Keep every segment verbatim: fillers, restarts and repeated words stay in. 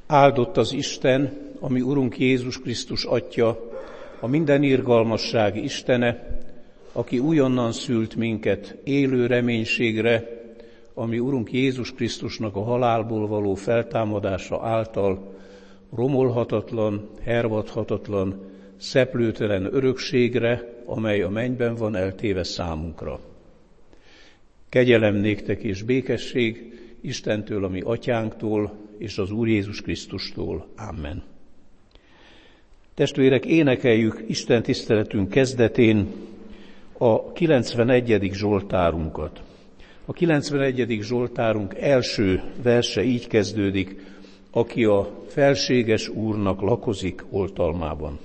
Áldott az Isten, ami Urunk Jézus Krisztus Atya, a minden irgalmasság Istene, aki újonnan szült minket élő reménységre, ami Urunk Jézus Krisztusnak a halálból való feltámadása által romolhatatlan, hervadhatatlan, szeplőtelen örökségre, amely a mennyben van eltéve számunkra. Kegyelem néktek és békesség Istentől, a mi atyánktól, és az Úr Jézus Krisztustól. Amen. Testvérek, énekeljük Isten tiszteletünk kezdetén a kilencvenegyedik Zsoltárunkat. A kilencvenegyedik Zsoltárunk első verse így kezdődik: aki a felséges Úrnak lakozik oltalmában.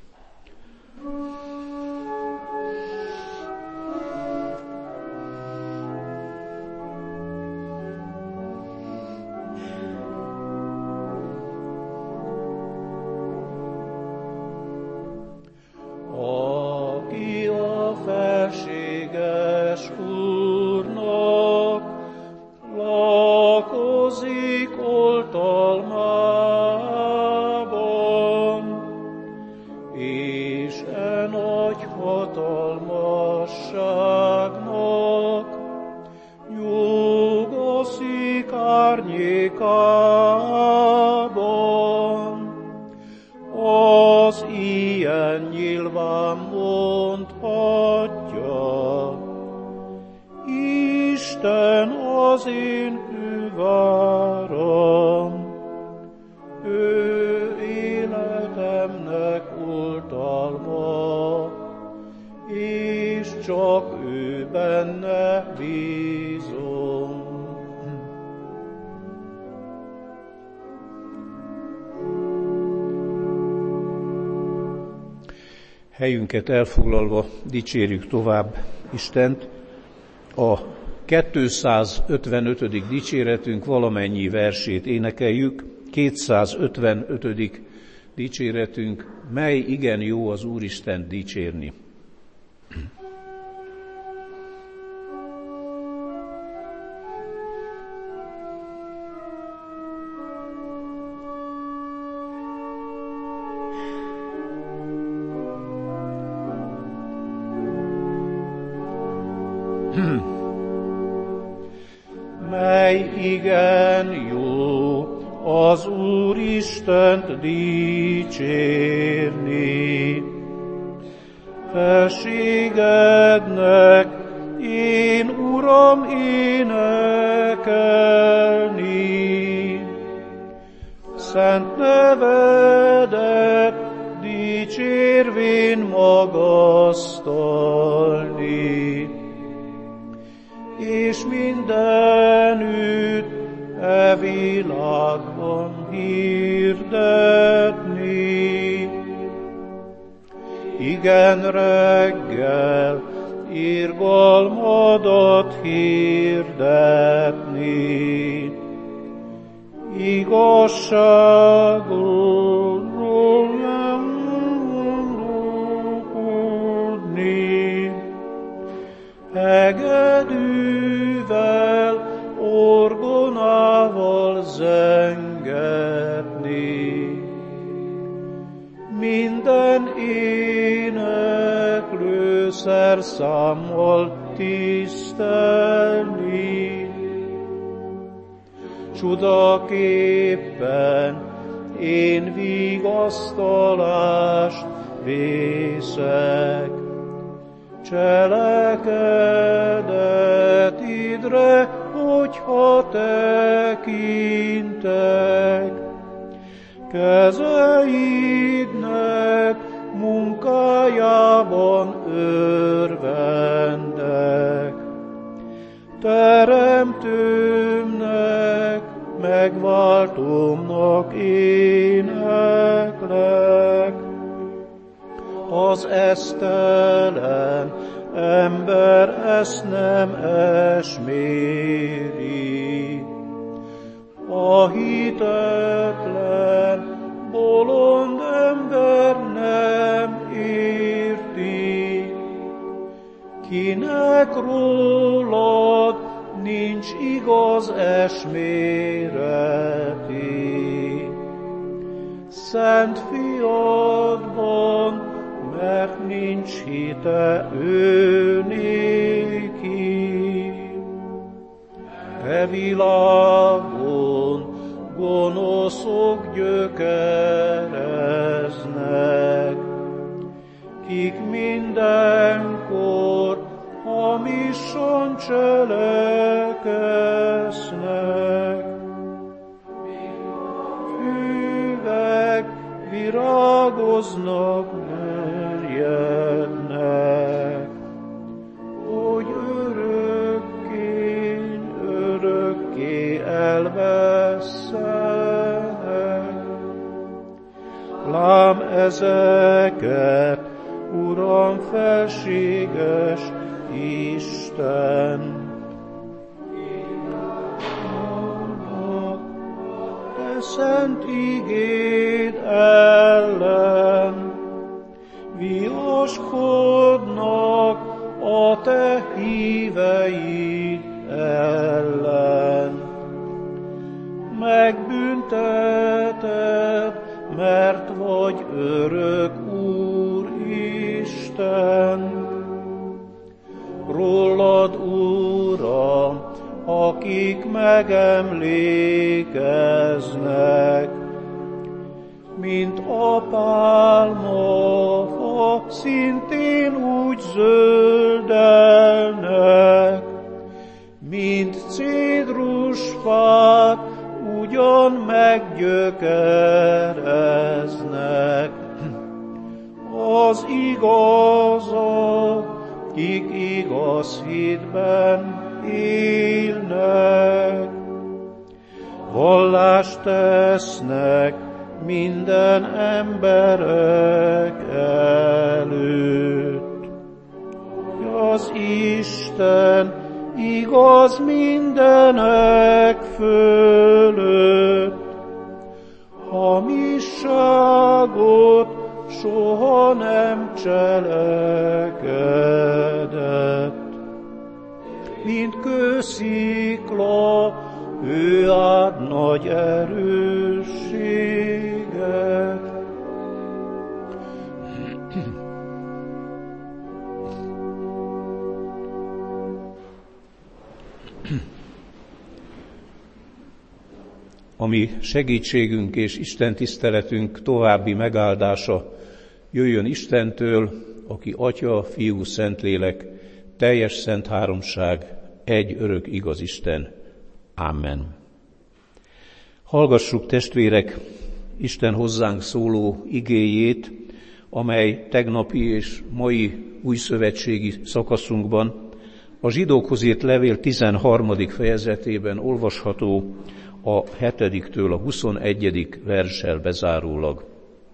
Helyünket elfoglalva dicsérjük tovább Istent. A kétszázötvenötödik dicséretünk valamennyi versét énekeljük. kétszázötvenötödik dicséretünk, mely igen jó az Úristent dicsérni. Mely igen jó az Úristent dicsérni, felségednek én, Uram, énekelni, szent nevedet dicsérvén magasztalni, és mindenütt e világban hirdetni. Igen, reggel irgalmadat hirdetni, igazságról tudni, hegedűvel, orgonával zengetni, minden éneklő szerszámmal tisztelni. Csudaképpen én vigasztalást vészek, cselekedetidre, hogyha tekintek, kezeidnek munkájában örvendek, teremtőmnek, megváltómnak éneklek. Az esztelen ember ezt nem esméri, a hitetlen bolond ember nem érti, kinek rólad nincs igaz esméreti. szent fiadban, mert nincs hite ő néki. E világon gonoszok gyökereznek, kik mindenkor hamisan cselekeznek. Füvek virágoznak, merjednek, hogy örökké, örökké elvesszenek. Lám ezeket, Uram, felséges Isten, te szent igéd ellen viaskodnak a te híveid ellen. Megbünteted, mert vagy örök Úr Isten. Rólad, Uram, akik megemlékeznek, mint a pálmafa, szintén úgy zöldelnek, mint cédrusfát, ugyan meggyökereznek. Az igazak, kik igaz hitben élnek, vallást tesznek minden emberek előtt. Az Isten igaz mindenek fölött, hamisságot soha nem cselekedett. Mint kőszikla, ő ad nagy erősséget. Ami segítségünk és Isten tiszteletünk további megáldása jöjjön Istentől, aki Atya, Fiú, Szentlélek, teljes szent háromság, egy örök igaz Isten. Amen. Hallgassuk, testvérek, Isten hozzánk szóló igéjét, amely tegnapi és mai újszövetségi szakaszunkban a zsidókhoz írt levél tizenharmadik fejezetében olvasható, a hetediktől a huszonegyedik verssel bezárólag.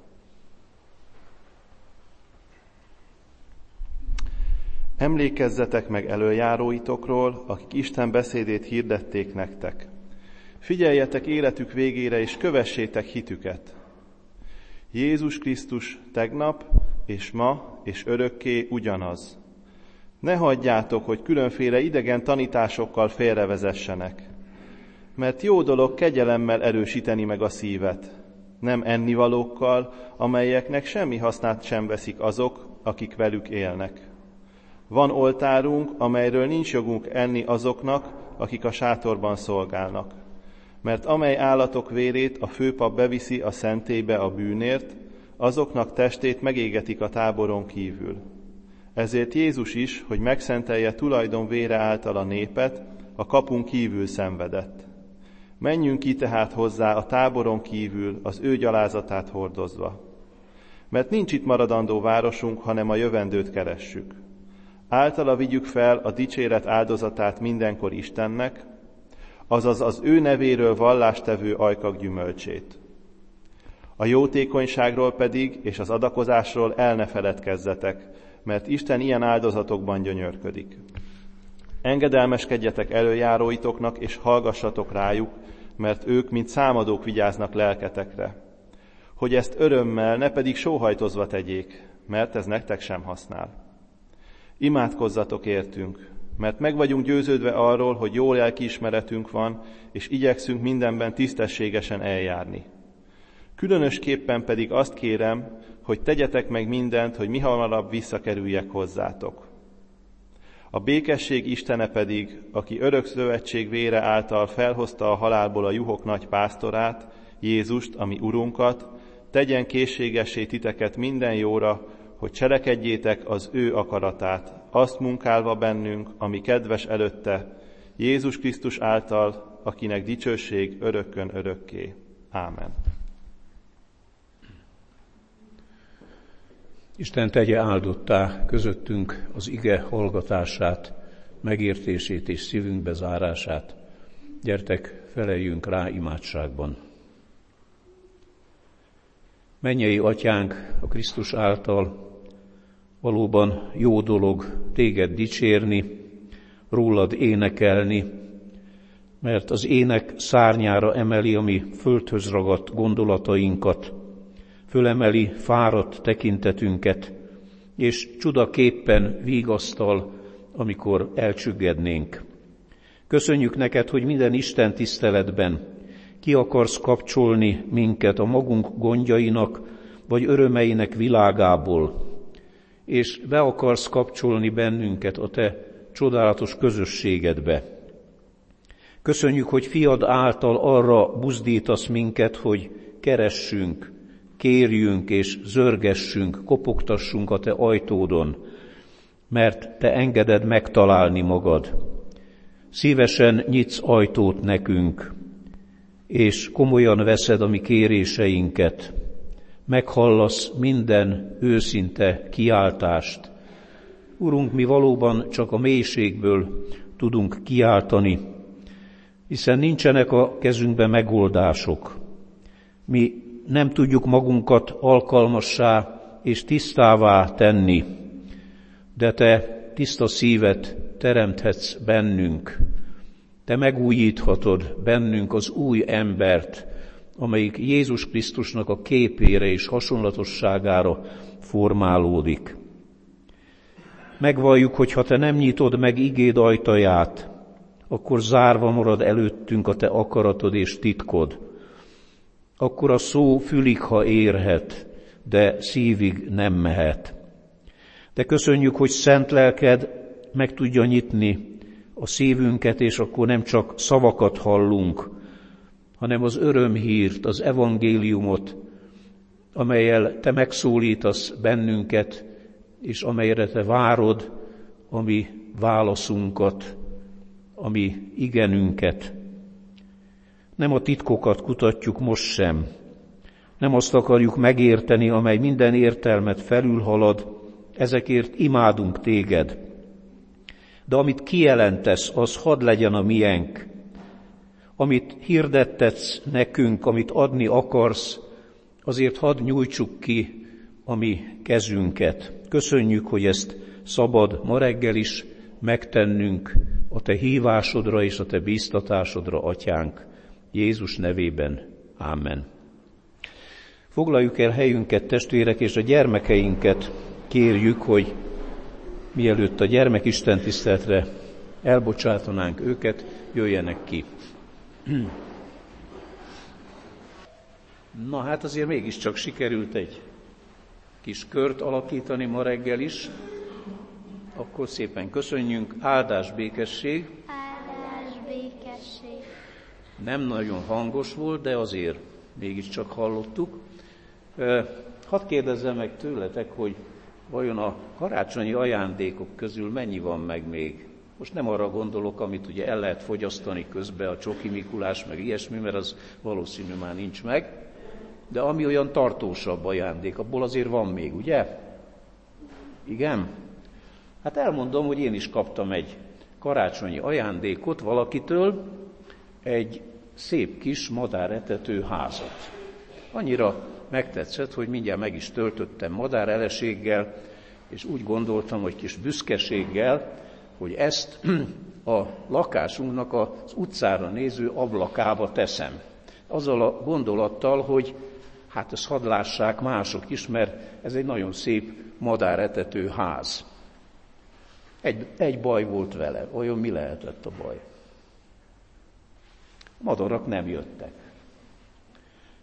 Emlékezzetek meg elöljáróitokról, akik Isten beszédét hirdették nektek. Figyeljetek életük végére, és kövessétek hitüket. Jézus Krisztus tegnap és ma és örökké ugyanaz. Ne hagyjátok, hogy különféle idegen tanításokkal félrevezessenek. Mert jó dolog kegyelemmel erősíteni meg a szívet, nem ennivalókkal, amelyeknek semmi hasznát sem veszik azok, akik velük élnek. Van oltárunk, amelyről nincs jogunk enni azoknak, akik a sátorban szolgálnak. Mert amely állatok vérét a főpap beviszi a szentélybe a bűnért, azoknak testét megégetik a táboron kívül. Ezért Jézus is, hogy megszentelje tulajdon vére által a népet, a kapun kívül szenvedett. Menjünk ki tehát hozzá a táboron kívül, az ő gyalázatát hordozva. Mert nincs itt maradandó városunk, hanem a jövendőt keressük. Általa vigyük fel a dicséret áldozatát mindenkor Istennek, azaz az ő nevéről vallástevő ajkak gyümölcsét. A jótékonyságról pedig és az adakozásról el ne feledkezzetek, mert Isten ilyen áldozatokban gyönyörködik. Engedelmeskedjetek elöljáróitoknak, és hallgassatok rájuk, mert ők, mint számadók vigyáznak lelketekre. Hogy ezt örömmel, ne pedig sóhajtozva tegyék, mert ez nektek sem használ. Imádkozzatok értünk, mert meg vagyunk győződve arról, hogy jó lelkiismeretünk van, és igyekszünk mindenben tisztességesen eljárni. Különösképpen pedig azt kérem, hogy tegyetek meg mindent, hogy mihamarabb visszakerüljek hozzátok. A békesség Istene pedig, aki örök szövetség vére által felhozta a halálból a juhok nagy pásztorát, Jézust, ami Urunkat, tegyen készségessé titeket minden jóra, hogy cselekedjétek az ő akaratát, azt munkálva bennünk, ami kedves előtte, Jézus Krisztus által, akinek dicsőség örökkön örökké. Ámen. Isten tegye áldottá közöttünk az ige hallgatását, megértését és szívünkbe zárását. Gyertek, feleljünk rá imádságban. Mennyei Atyánk, a Krisztus által valóban jó dolog téged dicsérni, rólad énekelni, mert az ének szárnyára emeli a mi földhöz ragadt gondolatainkat, fölemeli fáradt tekintetünket, és csudaképpen vigasztal, amikor elcsüggednénk. Köszönjük neked, hogy minden Isten tiszteletben ki akarsz kapcsolni minket a magunk gondjainak, vagy örömeinek világából, és be akarsz kapcsolni bennünket a te csodálatos közösségedbe. Köszönjük, hogy fiad által arra buzdítasz minket, hogy keressünk, kérjünk és zörgessünk, kopogtassunk a te ajtódon, mert te engeded megtalálni magad. Szívesen nyitsz ajtót nekünk, és komolyan veszed a mi kéréseinket. Meghallasz minden őszinte kiáltást. Urunk, mi valóban csak a mélységből tudunk kiáltani, hiszen nincsenek a kezünkben megoldások. Mi nem tudjuk magunkat alkalmassá és tisztává tenni, de te tiszta szívet teremthetsz bennünk. Te megújíthatod bennünk az új embert, amelyik Jézus Krisztusnak a képére és hasonlatosságára formálódik. Megvalljuk, hogy ha te nem nyitod meg igéd ajtaját, akkor zárva marad előttünk a te akaratod és titkod. Akkor a szó fülig, ha érhet, de szívig nem mehet. De köszönjük, hogy szent lelked meg tudja nyitni a szívünket, és akkor nem csak szavakat hallunk, hanem az örömhírt, az evangéliumot, amellyel te megszólítasz bennünket, és amelyre te várod a mi válaszunkat, a mi igenünket. Nem a titkokat kutatjuk most sem, nem azt akarjuk megérteni, amely minden értelmet felülhalad, ezekért imádunk téged. De amit kijelentesz, az hadd legyen a miénk. Amit hirdettetsz nekünk, amit adni akarsz, azért hadd nyújtsuk ki a mi kezünket. Köszönjük, hogy ezt szabad ma reggel is megtennünk a te hívásodra és a te bíztatásodra, Atyánk. Jézus nevében. Ámen. Foglaljuk el helyünket, testvérek, és a gyermekeinket kérjük, hogy mielőtt a gyermekisten tiszteletre elbocsátanánk őket, jöjjenek ki. Na hát azért mégiscsak sikerült egy kis kört alakítani ma reggel is. Akkor szépen köszönjünk. Áldás, békesség. Áldás, békesség. Nem nagyon hangos volt, de azért mégiscsak hallottuk. Hadd kérdezzem meg tőletek, hogy vajon a karácsonyi ajándékok közül mennyi van meg még? Most nem arra gondolok, amit ugye el lehet fogyasztani közben, a csoki Mikulás, meg ilyesmi, mert az valószínű már nincs meg, de ami olyan tartósabb ajándék, abból azért van még, ugye? Igen? Hát elmondom, hogy én is kaptam egy karácsonyi ajándékot valakitől, egy szép kis madáretető házat. Annyira megtetszett, hogy mindjárt meg is töltöttem madáreleséggel, és úgy gondoltam, hogy kis büszkeséggel, hogy ezt a lakásunknak az utcára néző ablakába teszem. Azzal a gondolattal, hogy hát ezt hadd lássák mások is, mert ez egy nagyon szép madáretető ház. Egy, egy baj volt vele. Olyan mi lehetett a baj? A madarak nem jöttek.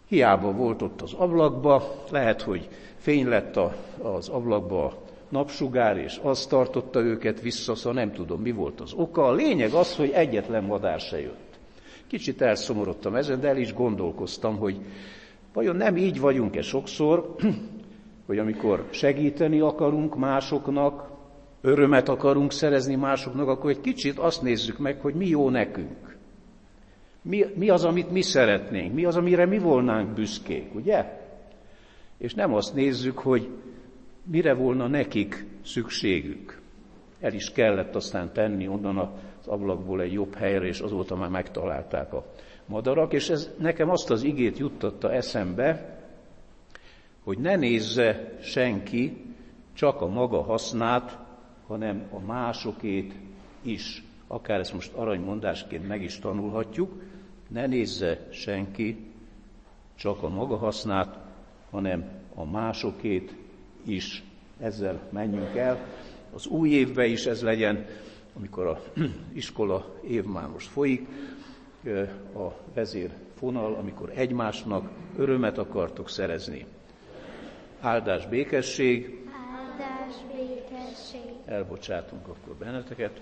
Hiába volt ott az ablakba, lehet, hogy fény lett a, az ablakba a napsugár, és az tartotta őket vissza, szóval nem tudom, mi volt az oka. A lényeg az, hogy egyetlen madár se jött. Kicsit elszomorodtam ezen, de el is gondolkoztam, hogy vajon nem így vagyunk-e sokszor, hogy amikor segíteni akarunk másoknak, örömet akarunk szerezni másoknak, akkor egy kicsit azt nézzük meg, hogy mi jó nekünk. Mi, mi az, amit mi szeretnénk, mi az, amire mi volnánk büszkék, ugye? És nem azt nézzük, hogy mire volna nekik szükségük. El is kellett aztán tenni onnan az ablakból egy jobb helyre, és azóta már megtalálták a madarak, és ez nekem azt az igét juttatta eszembe, hogy ne nézze senki csak a maga hasznát, hanem a másokét is. Akár ezt most aranymondásként meg is tanulhatjuk, ne nézze senki csak a maga hasznát, hanem a másokét is. Ezzel menjünk el. Az új évben is ez legyen, amikor az iskola év már most folyik, a vezérfonal, amikor egymásnak örömet akartok szerezni. Áldás, békesség. Áldás, békesség. Elbocsátunk akkor benneteket.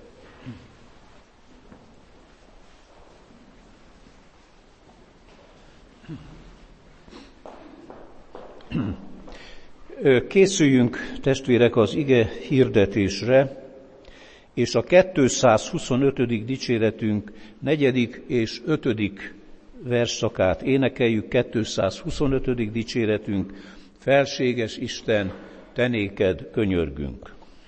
Készüljünk, testvérek, az ige hirdetésre, és a kétszázhuszonötödik dicséretünk negyedik és ötödik versszakát énekeljük. kétszázhuszonötödik dicséretünk: Felséges Isten, te néked könyörgünk.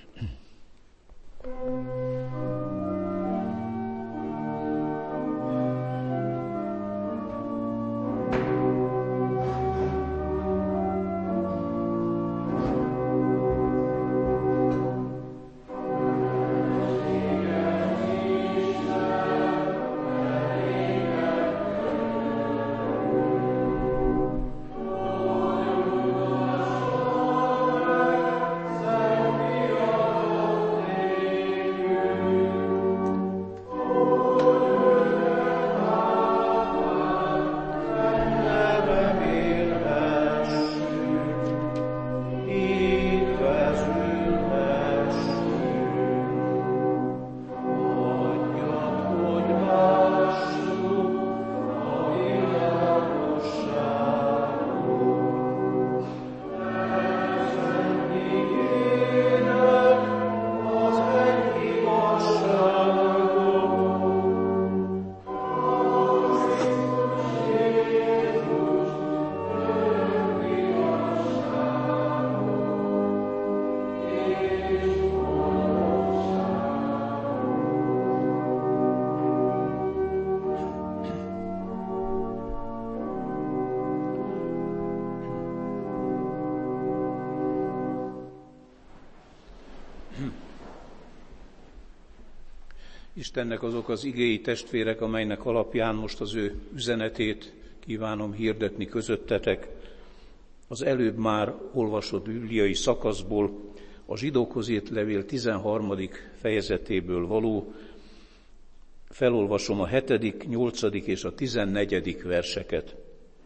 Istennek azok az igéi, testvérek, amelynek alapján most az ő üzenetét kívánom hirdetni közöttetek. Az előbb már olvasott bibliai szakaszból, a Zsidókhoz írt levél tizenharmadik fejezetéből való, felolvasom a hetedik, nyolcadik és a tizennegyedik verseket.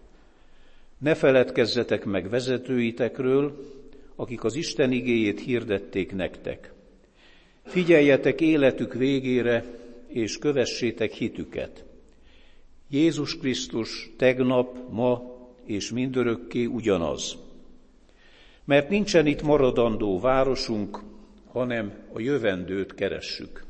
Ne feledkezzetek meg vezetőitekről, akik az Isten igéjét hirdették nektek. Figyeljetek életük végére, és kövessétek hitüket. Jézus Krisztus tegnap, ma és mindörökké ugyanaz. Mert nincsen itt maradandó városunk, hanem a jövendőt keressük.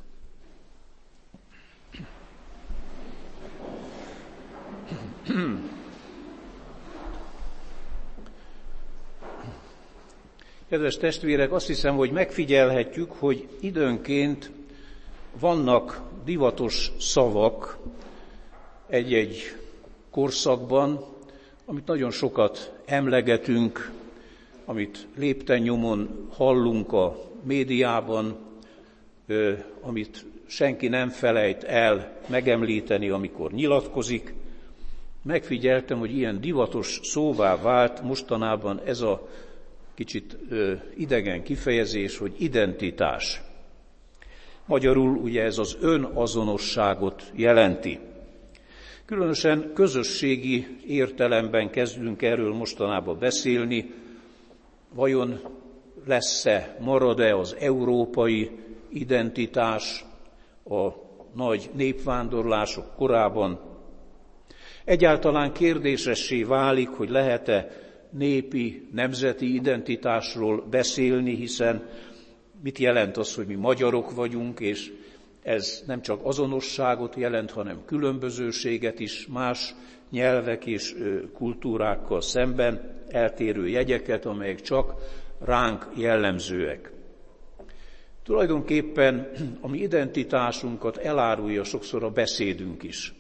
Kedves testvérek, azt hiszem, hogy megfigyelhetjük, hogy időnként vannak divatos szavak egy-egy korszakban, amit nagyon sokat emlegetünk, amit lépten nyomon hallunk a médiában, amit senki nem felejt el megemlíteni, amikor nyilatkozik. Megfigyeltem, hogy ilyen divatos szóvá vált mostanában ez a kicsit ö, idegen kifejezés, hogy identitás. Magyarul ugye ez az önazonosságot jelenti. Különösen közösségi értelemben kezdünk erről mostanában beszélni. Vajon lesz-e, marad-e az európai identitás a nagy népvándorlások korában? Egyáltalán kérdésessé válik, hogy lehet-e népi, nemzeti identitásról beszélni, hiszen mit jelent az, hogy mi magyarok vagyunk, és ez nem csak azonosságot jelent, hanem különbözőséget is, más nyelvek és kultúrákkal szemben eltérő jegyeket, amelyek csak ránk jellemzőek. Tulajdonképpen a mi identitásunkat elárulja sokszor a beszédünk is.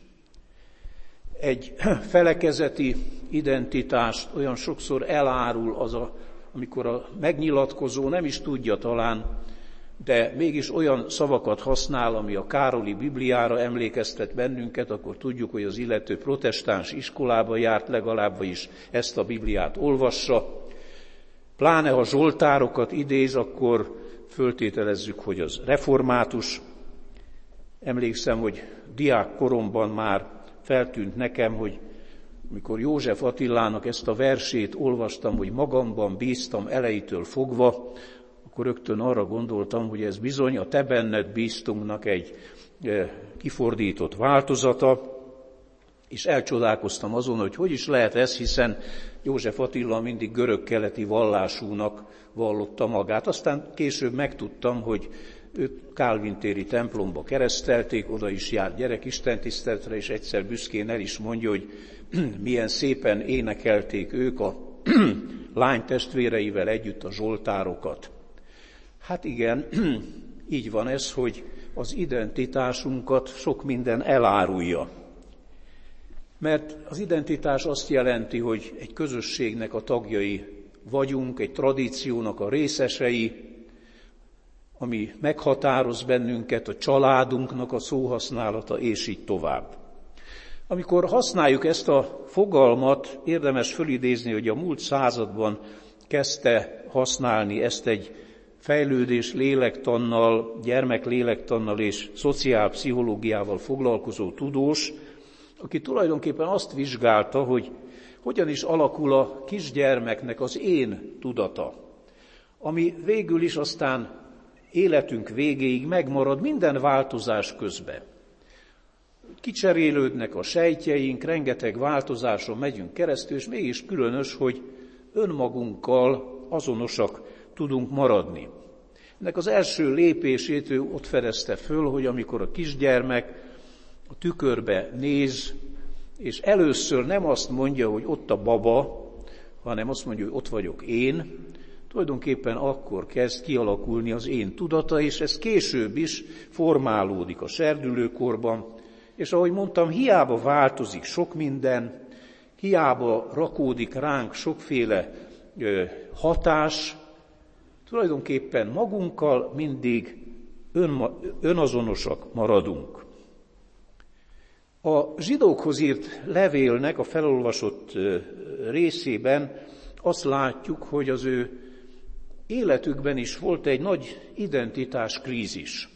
Egy felekezeti identitást olyan sokszor elárul az, a, amikor a megnyilatkozó nem is tudja talán, de mégis olyan szavakat használ, ami a Károli Bibliára emlékeztet bennünket, akkor tudjuk, hogy az illető protestáns iskolába járt legalább, vagyis ezt a Bibliát olvassa. Pláne ha zsoltárokat idéz, akkor föltételezzük, hogy az református. Emlékszem, hogy diák koromban már feltűnt nekem, hogy amikor József Attilának ezt a versét olvastam, hogy magamban bíztam elejétől fogva, akkor rögtön arra gondoltam, hogy ez bizony a te benned bíztunknak egy kifordított változata, és elcsodálkoztam azon, hogy hogy is lehet ez, hiszen József Attila mindig görög-keleti vallásúnak vallotta magát. Aztán később megtudtam, hogy őt Kálvin-téri templomba keresztelték, oda is járt gyerekistentiszteletre, és egyszer büszkén el is mondja, hogy milyen szépen énekelték ők a lány testvéreivel együtt a zsoltárokat. Hát igen, így van ez, hogy az identitásunkat sok minden elárulja. Mert az identitás azt jelenti, hogy egy közösségnek a tagjai vagyunk, egy tradíciónak a részesei, ami meghatároz bennünket, a családunknak a szóhasználata, és így tovább. Amikor használjuk ezt a fogalmat, érdemes fölidézni, hogy a múlt században kezdte használni ezt egy fejlődés lélektannal, gyermeklélektannal és szociálpszichológiával foglalkozó tudós, aki tulajdonképpen azt vizsgálta, hogy hogyan is alakul a kisgyermeknek az én tudata, ami végül is aztán életünk végéig megmarad minden változás közben. Kicserélődnek a sejtjeink, rengeteg változáson megyünk keresztül, és mégis különös, hogy önmagunkkal azonosak tudunk maradni. Ennek az első lépését ő ott fedezte föl, hogy amikor a kisgyermek a tükörbe néz, és először nem azt mondja, hogy ott a baba, hanem azt mondja, hogy ott vagyok én, tulajdonképpen akkor kezd kialakulni az én tudata, és ez később is formálódik a serdülőkorban, és ahogy mondtam, hiába változik sok minden, hiába rakódik ránk sokféle ö, hatás, tulajdonképpen magunkkal mindig ön, önazonosak maradunk. A zsidókhoz írt levélnek a felolvasott részében azt látjuk, hogy az ő életükben is volt egy nagy identitáskrízis.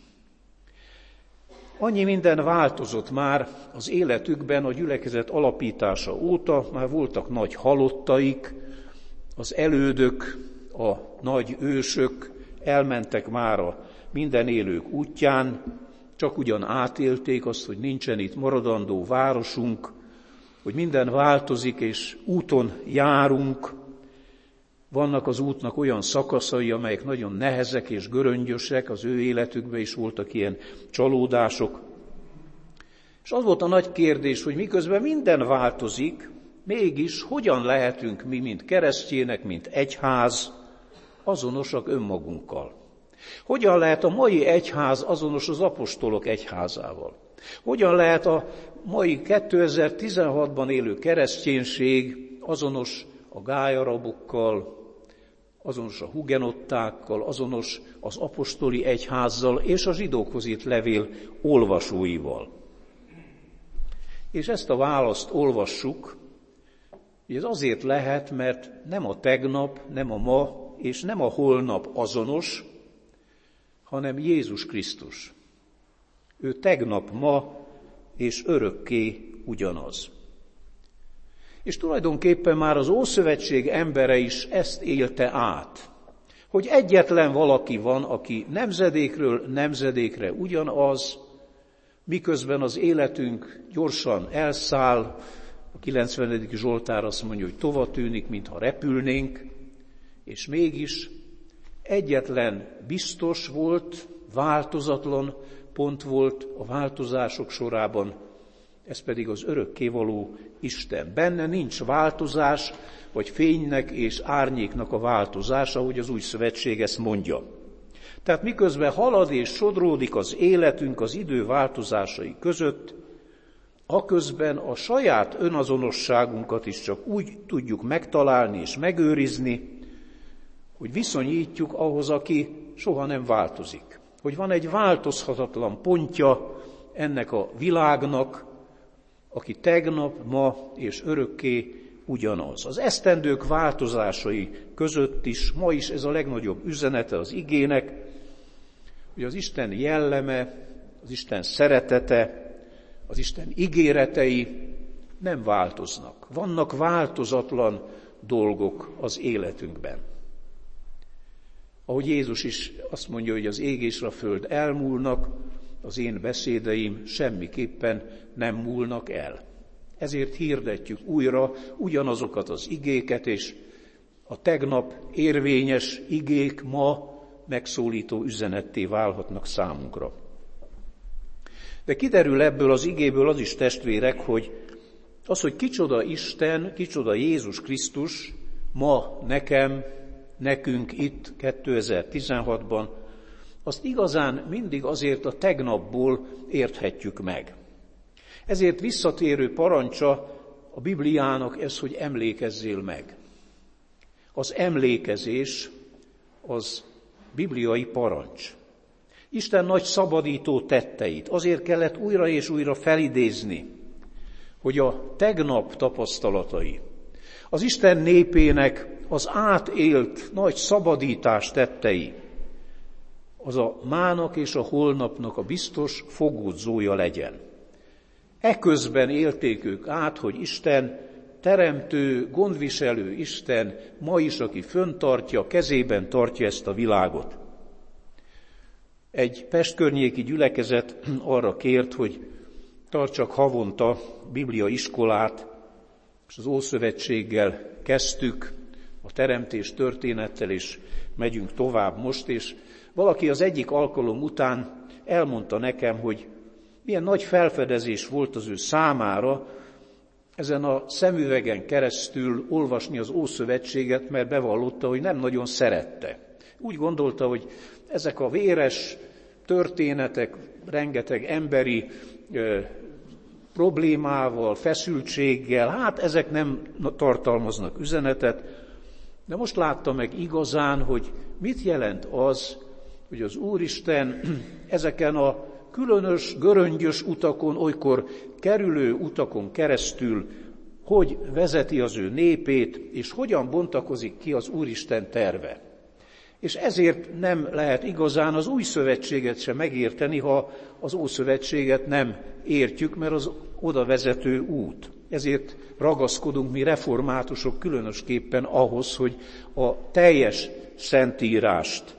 Annyi minden változott már az életükben a gyülekezet alapítása óta, már voltak nagy halottaik, az elődök, a nagy ősök elmentek már a minden élők útján, csak ugyan átélték azt, hogy nincsen itt maradandó városunk, hogy minden változik és úton járunk. Vannak az útnak olyan szakaszai, amelyek nagyon nehezek és göröngyösek, az ő életükben is voltak ilyen csalódások. És az volt a nagy kérdés, hogy miközben minden változik, mégis hogyan lehetünk mi, mint keresztjének, mint egyház, azonosak önmagunkkal. Hogyan lehet a mai egyház azonos az apostolok egyházával? Hogyan lehet a mai kétezer-tizenhatban élő kereszténység azonos a gályarabokkal, azonos a hugenottákkal, azonos az apostoli egyházzal és a zsidókhoz írt levél olvasóival? És ezt a választ olvassuk, hogy ez azért lehet, mert nem a tegnap, nem a ma és nem a holnap azonos, hanem Jézus Krisztus. Ő tegnap, ma és örökké ugyanaz. És tulajdonképpen már az Ószövetség embere is ezt élte át, hogy egyetlen valaki van, aki nemzedékről nemzedékre ugyanaz, miközben az életünk gyorsan elszáll, a kilencvenedik Zsoltár azt mondja, hogy tova tűnik, mintha repülnénk, és mégis egyetlen biztos volt, változatlan pont volt a változások sorában, ez pedig az örökkévaló Isten. Benne nincs változás, vagy fénynek és árnyéknak a változása, ahogy az Új Szövetség ezt mondja. Tehát miközben halad és sodródik az életünk az idő változásai között, aközben a saját önazonosságunkat is csak úgy tudjuk megtalálni és megőrizni, hogy viszonyítjuk ahhoz, aki soha nem változik. Hogy van egy változhatatlan pontja ennek a világnak, aki tegnap, ma és örökké ugyanaz. Az esztendők változásai között is, ma is ez a legnagyobb üzenete az igének, hogy az Isten jelleme, az Isten szeretete, az Isten ígéretei nem változnak. Vannak változatlan dolgok az életünkben. Ahogy Jézus is azt mondja, hogy az ég és a föld elmúlnak, az én beszédeim semmiképpen nem múlnak el. Ezért hirdetjük újra ugyanazokat az igéket, és a tegnap érvényes igék ma megszólító üzenetté válhatnak számunkra. De kiderül ebből az igéből az is, testvérek, hogy az, hogy kicsoda Isten, kicsoda Jézus Krisztus ma nekem, nekünk itt kétezer-tizenhatban, azt igazán mindig azért a tegnapból érthetjük meg. Ezért visszatérő parancsa a Bibliának ez, hogy emlékezzél meg. Az emlékezés az bibliai parancs. Isten nagy szabadító tetteit azért kellett újra és újra felidézni, hogy a tegnap tapasztalatai, az Isten népének az átélt nagy szabadítás tettei, az a mának és a holnapnak a biztos fogódzója legyen. Eközben élték ők át, hogy Isten teremtő, gondviselő Isten ma is, aki föntartja, kezében tartja ezt a világot. Egy Pest környéki gyülekezet arra kért, hogy tartsak havonta Biblia iskolát, és az Ószövetséggel kezdtük, a teremtés történettel, és megyünk tovább most, és valaki az egyik alkalom után elmondta nekem, hogy milyen nagy felfedezés volt az ő számára ezen a szemüvegen keresztül olvasni az Ószövetséget, mert bevallotta, hogy nem nagyon szerette. Úgy gondolta, hogy ezek a véres történetek, rengeteg emberi ö, problémával, feszültséggel, hát ezek nem tartalmaznak üzenetet, de most látta meg igazán, hogy mit jelent az, hogy az Úristen ezeken a különös, göröngyös utakon, olykor kerülő utakon keresztül, hogy vezeti az ő népét, és hogyan bontakozik ki az Úristen terve. És ezért nem lehet igazán az Új Szövetséget sem megérteni, ha az Ószövetséget nem értjük, mert az oda vezető út. Ezért ragaszkodunk mi reformátusok különösképpen ahhoz, hogy a teljes Szentírást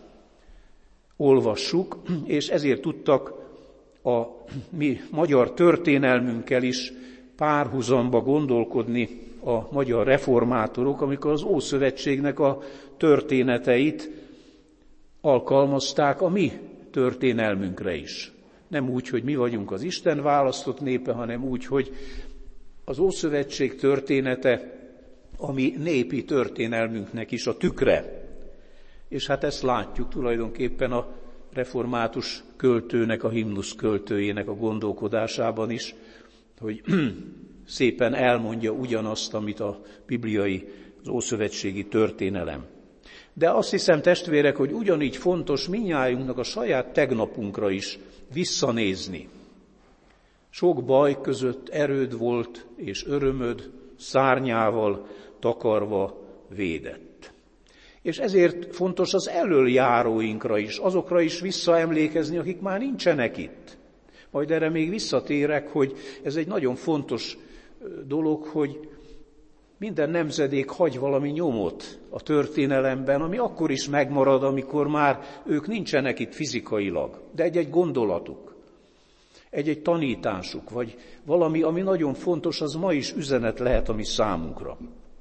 olvassuk, és ezért tudtak a mi magyar történelmünkkel is párhuzamba gondolkodni a magyar reformátorok, amikor az Ószövetségnek a történeteit alkalmazták a mi történelmünkre is. Nem úgy, hogy mi vagyunk az Isten választott népe, hanem úgy, hogy az Ószövetség története a mi népi történelmünknek is a tükre. És hát ezt látjuk tulajdonképpen a református költőnek, a himnusz költőjének a gondolkodásában is, hogy szépen elmondja ugyanazt, amit a bibliai, az ószövetségi történelem. De azt hiszem, testvérek, hogy ugyanígy fontos mindnyájunknak a saját tegnapunkra is visszanézni. Sok baj között erőd volt, és örömöd szárnyával takarva védett. És ezért fontos az elöljáróinkra is, azokra is visszaemlékezni, akik már nincsenek itt. Majd erre még visszatérek, hogy ez egy nagyon fontos dolog, hogy minden nemzedék hagy valami nyomot a történelemben, ami akkor is megmarad, amikor már ők nincsenek itt fizikailag, de egy-egy gondolatuk, egy-egy tanításuk, vagy valami, ami nagyon fontos, az ma is üzenet lehet a mi számunkra.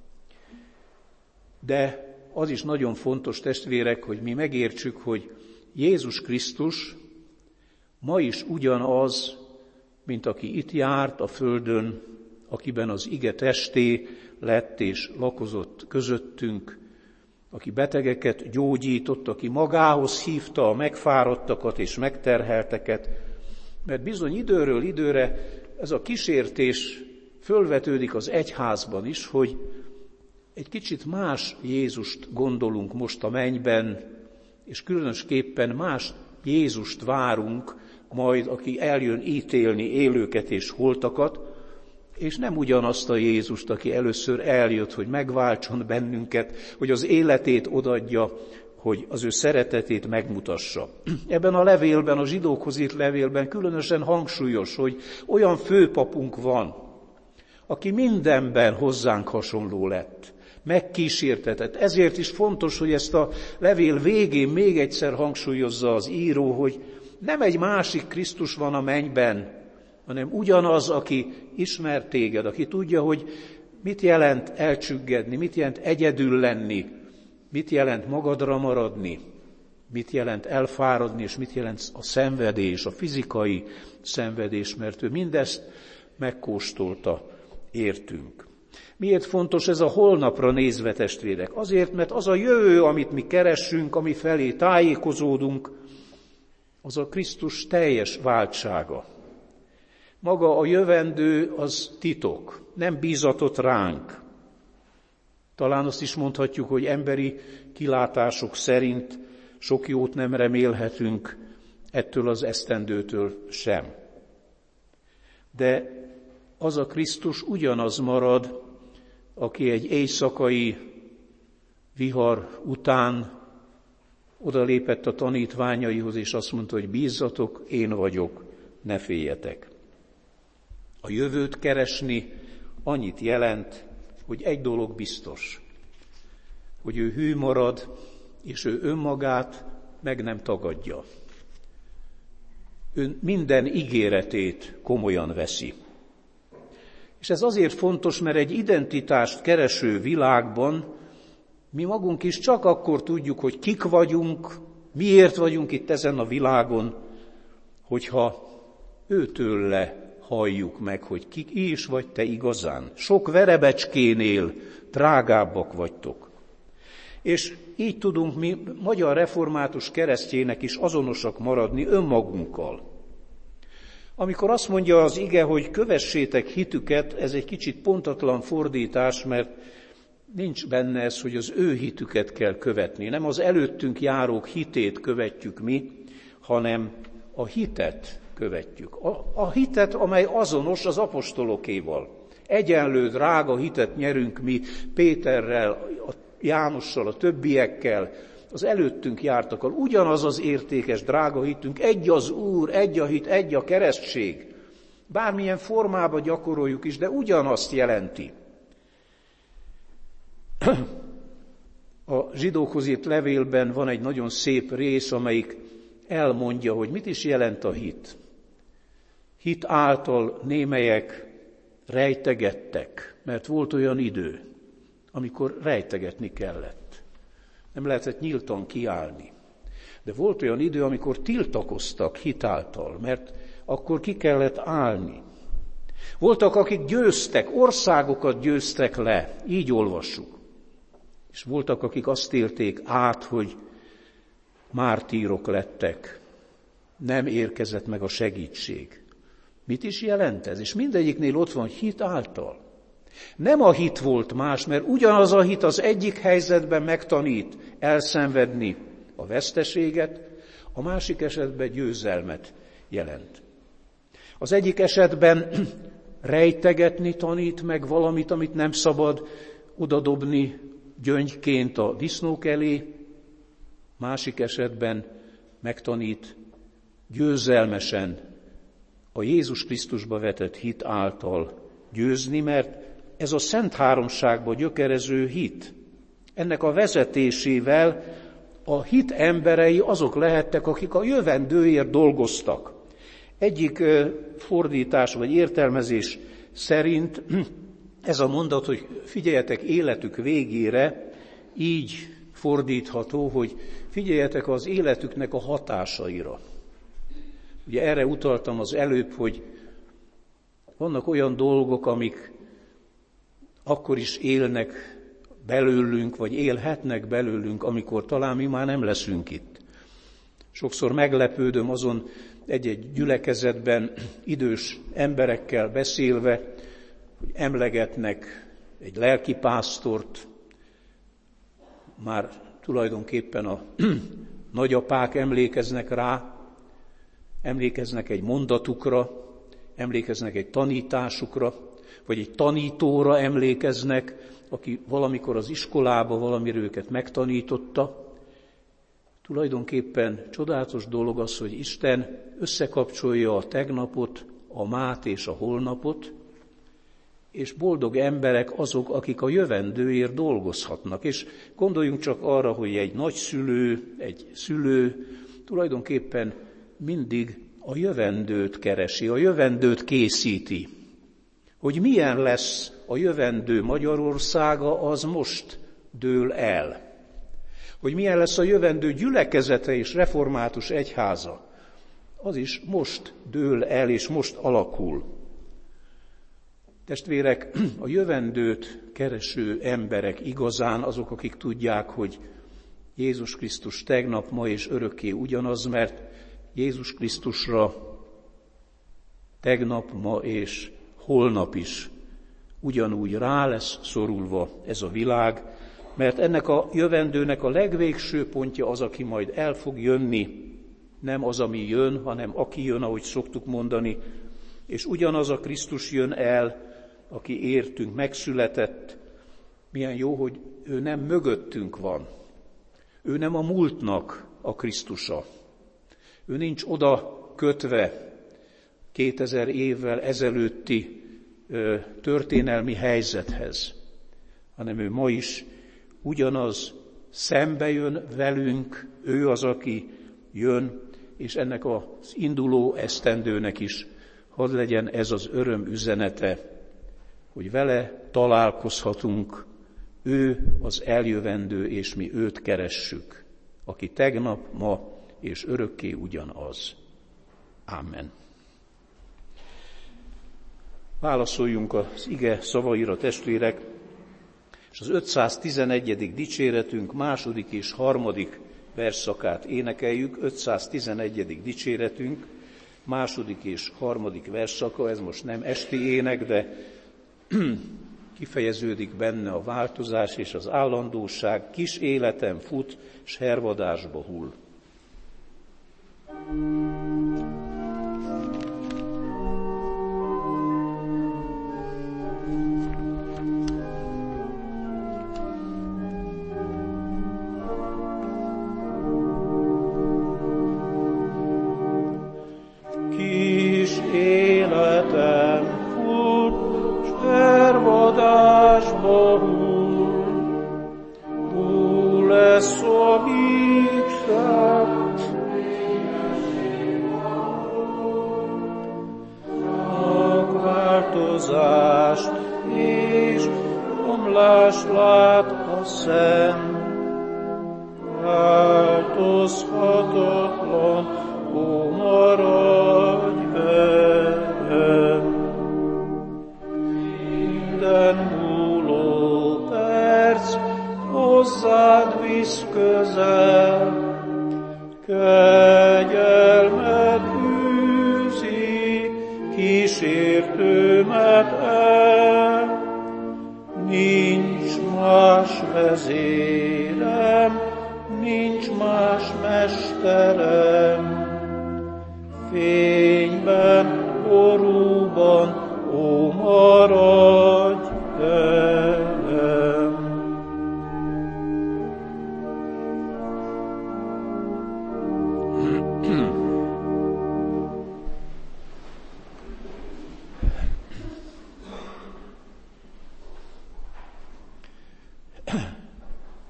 De az is nagyon fontos, testvérek, hogy mi megértsük, hogy Jézus Krisztus ma is ugyanaz, mint aki itt járt a földön, akiben az ige testé lett és lakozott közöttünk, aki betegeket gyógyított, aki magához hívta a megfáradtakat és megterhelteket, mert bizony időről időre ez a kísértés fölvetődik az egyházban is, hogy egy kicsit más Jézust gondolunk most a mennyben, és különösképpen más Jézust várunk majd, aki eljön ítélni élőket és holtakat, és nem ugyanazt a Jézust, aki először eljött, hogy megváltson bennünket, hogy az életét odaadja, hogy az ő szeretetét megmutassa. Ebben a levélben, a zsidókhoz írt levélben különösen hangsúlyos, hogy olyan főpapunk van, aki mindenben hozzánk hasonló lett, megkísértetett. Ezért is fontos, hogy ezt a levél végén még egyszer hangsúlyozza az író, hogy nem egy másik Krisztus van a mennyben, hanem ugyanaz, aki ismer téged, aki tudja, hogy mit jelent elcsüggedni, mit jelent egyedül lenni, mit jelent magadra maradni, mit jelent elfáradni, és mit jelent a szenvedés, a fizikai szenvedés, mert ő mindezt megkóstolta értünk. Miért fontos ez a holnapra nézve, testvérek? Azért, mert az a jövő, amit mi keressünk, ami felé tájékozódunk, az a Krisztus teljes váltsága. Maga a jövendő az titok, nem bízatott ránk. Talán azt is mondhatjuk, hogy emberi kilátások szerint sok jót nem remélhetünk ettől az esztendőtől sem. De az a Krisztus ugyanaz marad, aki egy éjszakai vihar után odalépett a tanítványaihoz, és azt mondta, hogy bízzatok, én vagyok, ne féljetek. A jövőt keresni annyit jelent, hogy egy dolog biztos, hogy ő hű marad, és ő önmagát meg nem tagadja. Ő minden ígéretét komolyan veszi. És ez azért fontos, mert egy identitást kereső világban mi magunk is csak akkor tudjuk, hogy kik vagyunk, miért vagyunk itt ezen a világon, hogyha őtőle halljuk meg, hogy ki is vagy te igazán. Sok verebecskénél drágábbak vagytok. És így tudunk mi magyar református keresztjének is azonosak maradni önmagunkkal. Amikor azt mondja az ige, hogy kövessétek hitüket, ez egy kicsit pontatlan fordítás, mert nincs benne ez, hogy az ő hitüket kell követni. Nem az előttünk járók hitét követjük mi, hanem a hitet követjük. A, a hitet, amely azonos az apostolokéval. Egyenlő drága hitet nyerünk mi Péterrel, a Jánossal, a többiekkel, az előttünk jártakkal. Ugyanaz az értékes drága hitünk, egy az Úr, egy a hit, egy a keresztség. Bármilyen formában gyakoroljuk is, de ugyanazt jelenti. A zsidókhoz írt levélben van egy nagyon szép rész, amelyik elmondja, hogy mit is jelent a hit. Hit által némelyek rejtegettek, mert volt olyan idő, amikor rejtegetni kellett. Nem lehetett nyíltan kiállni. De volt olyan idő, amikor tiltakoztak hit által, mert akkor ki kellett állni. Voltak, akik győztek, országokat győztek le, így olvassuk. És voltak, akik azt élték át, hogy mártírok lettek, nem érkezett meg a segítség. Mit is jelent ez? És mindegyiknél ott van hit által. Nem a hit volt más, mert ugyanaz a hit az egyik helyzetben megtanít elszenvedni a veszteséget, a másik esetben győzelmet jelent. Az egyik esetben rejtegetni tanít meg valamit, amit nem szabad odadobni gyöngyként a disznók elé, másik esetben megtanít győzelmesen a Jézus Krisztusba vetett hit által győzni, mert ez a Szent Háromságba gyökerező hit. Ennek a vezetésével a hit emberei azok lehettek, akik a jövendőért dolgoztak. Egyik fordítás vagy értelmezés szerint ez a mondat, hogy figyeljetek életük végére, így fordítható, hogy figyeljetek az életüknek a hatásaira. Ugye erre utaltam az előbb, hogy vannak olyan dolgok, amik akkor is élnek belőlünk, vagy élhetnek belőlünk, amikor talán mi már nem leszünk itt. Sokszor meglepődöm azon egy-egy gyülekezetben idős emberekkel beszélve, hogy emlegetnek egy lelkipásztort, már tulajdonképpen a nagyapák emlékeznek rá, emlékeznek egy mondatukra, emlékeznek egy tanításukra, vagy egy tanítóra emlékeznek, aki valamikor az iskolába valamiről őket megtanította. Tulajdonképpen csodálatos dolog az, hogy Isten összekapcsolja a tegnapot, a mát és a holnapot, és boldog emberek azok, akik a jövendőért dolgozhatnak. És gondoljunk csak arra, hogy egy nagyszülő, egy szülő tulajdonképpen mindig a jövendőt keresi, a jövendőt készíti. Hogy milyen lesz a jövendő Magyarországa, az most dől el. Hogy milyen lesz a jövendő gyülekezete és református egyháza, az is most dől el és most alakul. Testvérek, a jövendőt kereső emberek igazán azok, akik tudják, hogy Jézus Krisztus tegnap, ma és örökké ugyanaz, mert Jézus Krisztusra tegnap, ma és holnap is ugyanúgy rá lesz szorulva ez a világ, mert ennek a jövendőnek a legvégső pontja az, aki majd el fog jönni, nem az, ami jön, hanem aki jön, ahogy szoktuk mondani, és ugyanaz a Krisztus jön el, aki értünk megszületett. Milyen jó, hogy ő nem mögöttünk van. Ő nem a múltnak a Krisztusa. Ő nincs oda kötve kétezer évvel ezelőtti ö, történelmi helyzethez, hanem ő ma is ugyanaz, szembe jön velünk, ő az, aki jön, és ennek az induló esztendőnek is hadd legyen ez az öröm üzenete, hogy vele találkozhatunk, ő az eljövendő, és mi őt keressük, aki tegnap, ma és örökké ugyanaz. Amen. Válaszoljunk az ige szavaira, testvérek, és az ötszáztizenegyedik dicséretünk második és harmadik versszakát énekeljük. ötszáztizenegyedik dicséretünk második és harmadik versszaka, ez most nem esti ének, de kifejeződik benne a változás és az állandóság. Kis életem fut, s hervadásba hull. Kis életem fut, s hervadásba hull, hull lesz a bígság, változást és omlást lát a szem. Változhatatlan, ó, maradj velem. Minden múló perc hozzád visz közel, kegyelmed űzi kísértőmet el. Nincs más vezérem, nincs más mesterem, fényben, borúban, ó, maradj velem.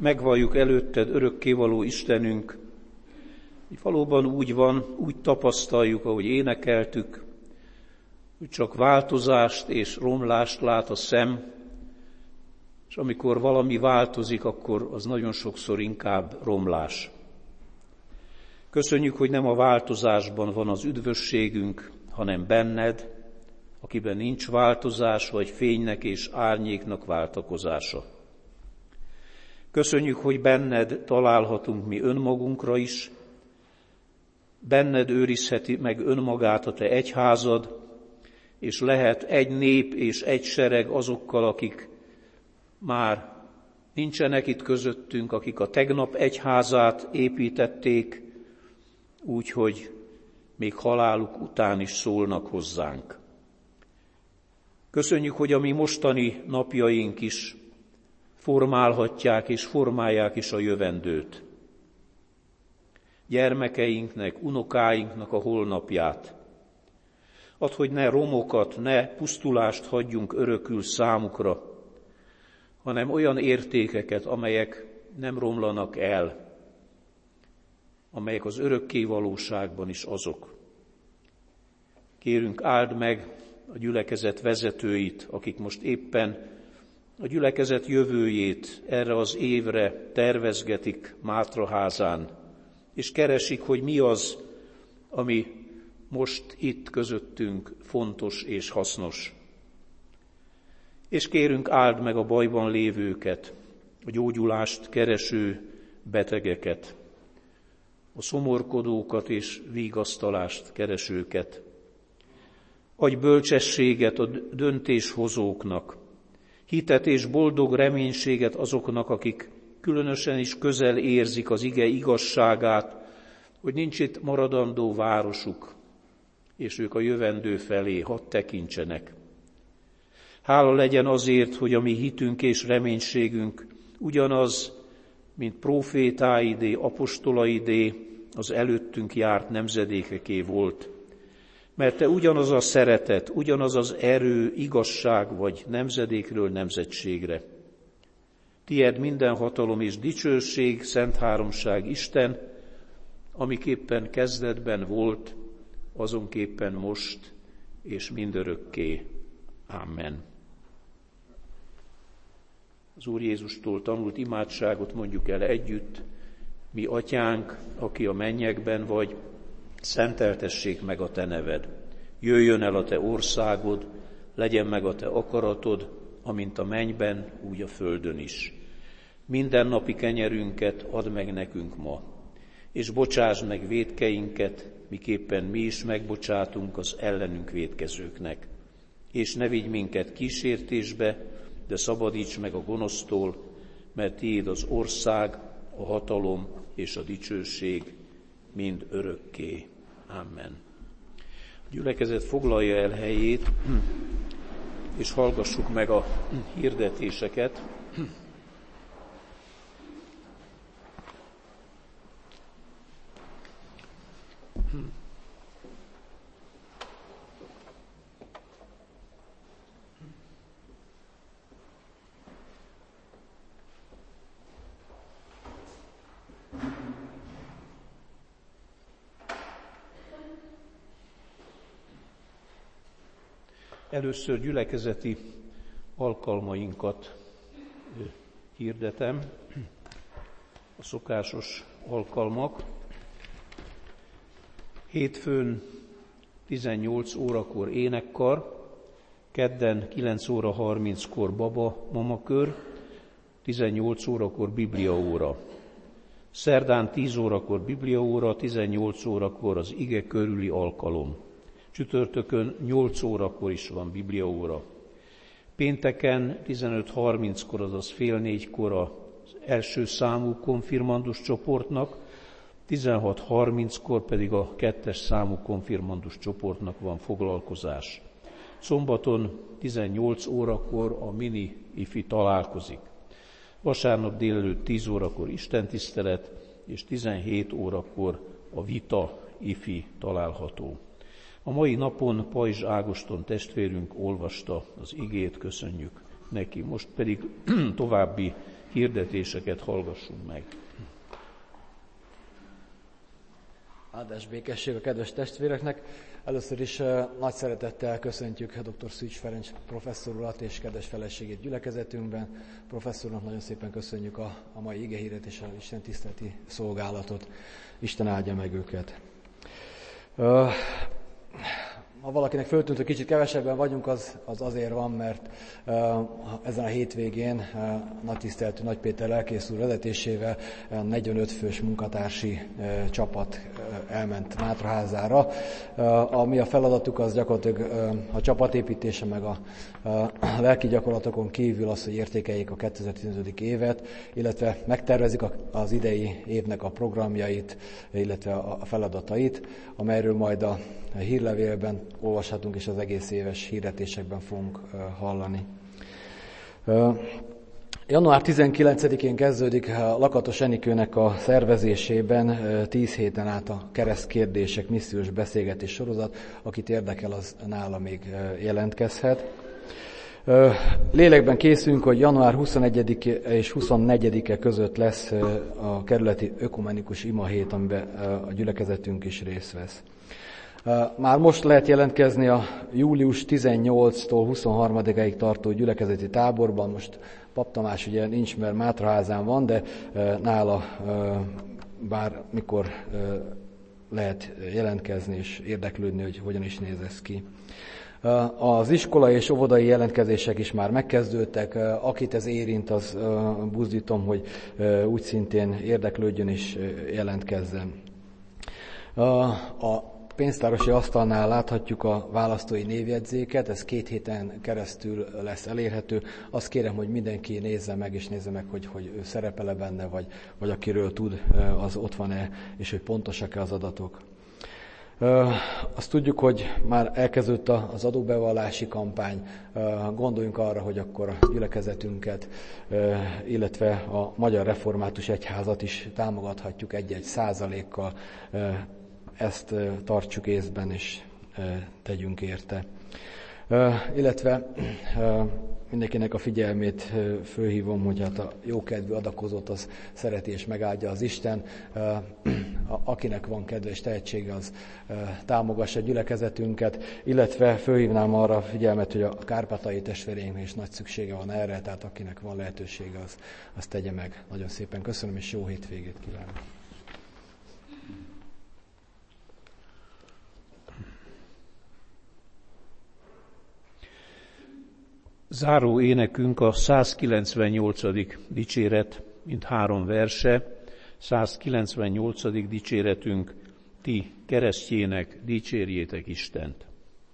megvalljuk előtted, örökkévaló Istenünk, hogy valóban úgy van, úgy tapasztaljuk, ahogy énekeltük, hogy csak változást és romlást lát a szem, és amikor valami változik, akkor az nagyon sokszor inkább romlás. Köszönjük, hogy nem a változásban van az üdvösségünk, hanem benned, akiben nincs változás, vagy fénynek és árnyéknak váltakozása. Köszönjük, hogy benned találhatunk mi önmagunkra is, benned őrizheti meg önmagát a te egyházad, és lehet egy nép és egy sereg azokkal, akik már nincsenek itt közöttünk, akik a tegnap egyházát építették, úgyhogy még haláluk után is szólnak hozzánk. Köszönjük, hogy a mi mostani napjaink is formálhatják és formálják is a jövendőt. Gyermekeinknek, unokáinknak a holnapját. Add, hogy ne romokat, ne pusztulást hagyjunk örökül számukra, hanem olyan értékeket, amelyek nem romlanak el, amelyek az örökké valóságban is azok. Kérünk, áld meg a gyülekezet vezetőit, akik most éppen a gyülekezet jövőjét erre az évre tervezgetik Mátraházán, és keresik, hogy mi az, ami most itt közöttünk fontos és hasznos. És kérünk, áld meg a bajban lévőket, a gyógyulást kereső betegeket, a szomorkodókat és vigasztalást keresőket. Adj bölcsességet a döntéshozóknak, hitet és boldog reménységet azoknak, akik különösen is közel érzik az ige igazságát, hogy nincs itt maradandó városuk, és ők a jövendő felé hadd tekintsenek. Hála legyen azért, hogy a mi hitünk és reménységünk ugyanaz, mint prófétáidé, apostolaidé, az előttünk járt nemzedékeké volt. Mert te ugyanaz a szeretet, ugyanaz az erő, igazság vagy nemzedékről nemzetségre. Tied minden hatalom és dicsőség, szent háromság Isten, amiképpen kezdetben volt, azonképpen most és mindörökké. Amen. Az Úr Jézustól tanult imádságot mondjuk el együtt. Mi atyánk, aki a mennyekben vagy, szenteltessék meg a te neved. Jöjjön el a te országod, legyen meg a te akaratod, amint a mennyben, úgy a földön is. Minden napi kenyerünket add meg nekünk ma, és bocsásd meg vétkeinket, miképpen mi is megbocsátunk az ellenünk vétkezőknek. És ne vigy minket kísértésbe, de szabadíts meg a gonosztól, mert tiéd az ország, a hatalom és a dicsőség mind örökké. Amen. A gyülekezet foglalja el helyét, és hallgassuk meg a hirdetéseket. Először gyülekezeti alkalmainkat hirdetem, a szokásos alkalmak. Hétfőn tizennyolc órakor énekkar, kedden kilenc óra harminckor baba mamakör, tizennyolc órakor bibliaóra. Szerdán tíz órakor bibliaóra, tizennyolc órakor az ige körüli alkalom. Csütörtökön nyolc órakor is van bibliaóra. Pénteken tizenöt harminckor, azaz fél négykor az első számú konfirmandus csoportnak, tizenhat harminckor pedig a kettes számú konfirmandus csoportnak van foglalkozás. Szombaton tizennyolc órakor a mini ifi találkozik. Vasárnap délelőtt tíz órakor istentisztelet, és tizenhét órakor a vita ifi található. A mai napon Pajzs Ágoston testvérünk olvasta az igét, köszönjük neki. Most pedig további hirdetéseket hallgassunk meg. Áldás békesség a kedves testvéreknek. Először is uh, nagy szeretettel köszöntjük dr. Szűcs Ferenc professzor urat és kedves feleségét gyülekezetünkben. Professzornak nagyon szépen köszönjük a, a mai igehíret és a Isten tiszteleti szolgálatot. Isten áldja meg őket. Uh, Ha valakinek föltűnt, hogy kicsit kevesebben vagyunk, az, az azért van, mert uh, ezen a hétvégén uh, nagy tiszteletű Nagy Péter lelkész úr vezetésével uh, negyvenöt fős munkatársi uh, csapat uh, elment Mátraházára. Uh, a mi a feladatuk az gyakorlatilag uh, a csapatépítése, meg a, uh, a lelki gyakorlatokon kívül az, hogy értékeljék a kétezer-tizenöt. évet, illetve megtervezik a, az idei évnek a programjait, illetve a, a feladatait, amelyről majd a hírlevélben olvashatunk, és az egész éves hirdetésekben fogunk hallani. január tizenkilencedikén kezdődik a Lakatos Enikőnek a szervezésében tíz héten át a keresztkérdések missziós beszélgetés sorozat. Akit érdekel, az nála még jelentkezhet. Lélekben készülünk, hogy január huszonegyedike és huszonnegyedike között lesz a kerületi ökumenikus imahét, amiben a gyülekezetünk is részt vesz. Már most lehet jelentkezni a július tizennyolcadikától huszonharmadikáig tartó gyülekezeti táborban. Most Pap Tamás ugye nincs, mert Mátraházán van, de nála bármikor lehet jelentkezni és érdeklődni, hogy hogyan is néz ez ki. Az iskola és óvodai jelentkezések is már megkezdődtek. Akit ez érint, az buzdítom, hogy úgy szintén érdeklődjön és jelentkezzen. A pénztárosi asztalnál láthatjuk a választói névjegyzéket, ez két héten keresztül lesz elérhető. Azt kérem, hogy mindenki nézze meg, és nézze meg, hogy, hogy ő szerepel-e benne, vagy, vagy akiről tud, az ott van-e, és hogy pontosak-e az adatok. Azt tudjuk, hogy már elkezdődött az adóbevallási kampány. Gondoljunk arra, hogy akkor a gyülekezetünket, illetve a Magyar Református Egyházat is támogathatjuk egy-egy százalékkal. Ezt tartsuk észben, és tegyünk érte. Illetve mindenkinek a figyelmét fölhívom, hogy hát a jókedvű adakozót az szereti és megáldja az Isten. Akinek van kedve és tehetsége, az támogassa a gyülekezetünket, illetve fölhívnám arra a figyelmet, hogy a kárpátaljai testvéreim is nagy szüksége van erre, tehát akinek van lehetősége, az, az tegye meg. Nagyon szépen köszönöm, és jó hétvégét kívánok! Záró énekünk a százkilencvennyolcadik dicséret, mint három verse. százkilencvennyolcadik dicséretünk: ti keresztjének dicsérjétek Istent.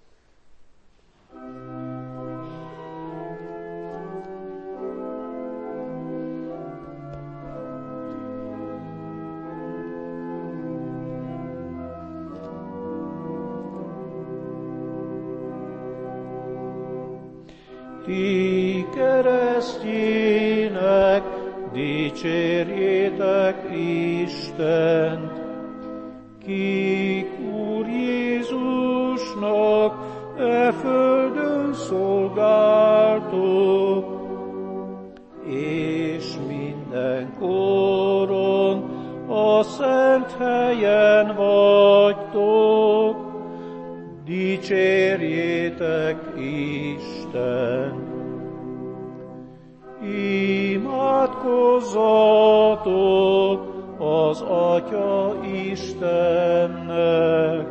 Ti keresztjének dicsérjétek Istent, kik Úr Jézusnak e földön szolgáltok, és minden koron a szent helyen vagytok, dicsérjétek Istent. Imádkozzatok az Atya Istennek,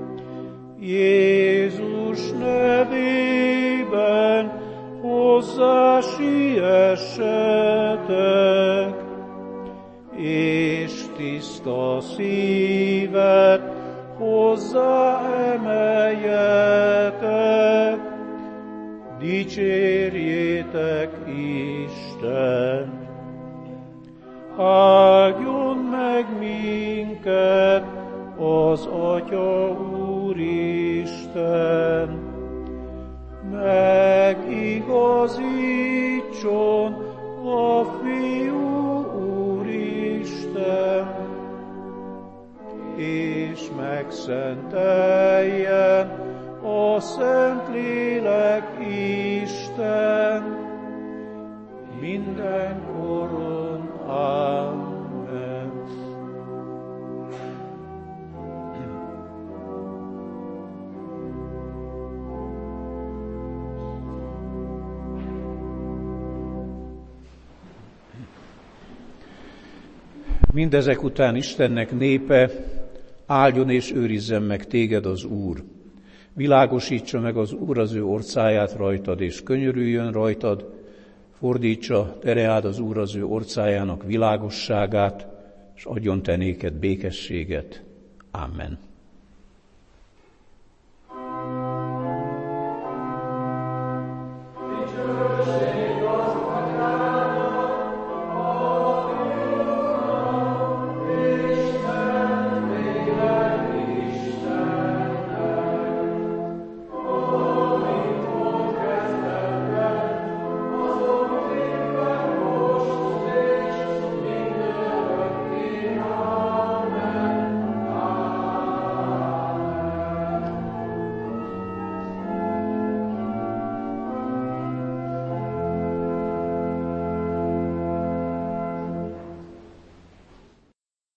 Jézus nevében hozzá siessetek, és tiszta szívet hozzá emeljetek, dicsérjétek Istent. Áldjon meg minket az Atya Úristen, megigazítson a Fiú Úristen, és megszenteljen a Szentlélek Isten, mindenkoron. Amen. Mindezek után Istennek népe, áldjon és őrizzen meg téged az Úr. Világosítsa meg az Úr az ő orcáját rajtad, és könyörüljön rajtad, fordítsa, tereáld az Úr az ő orcájának világosságát, és adjon te néked békességet. Amen.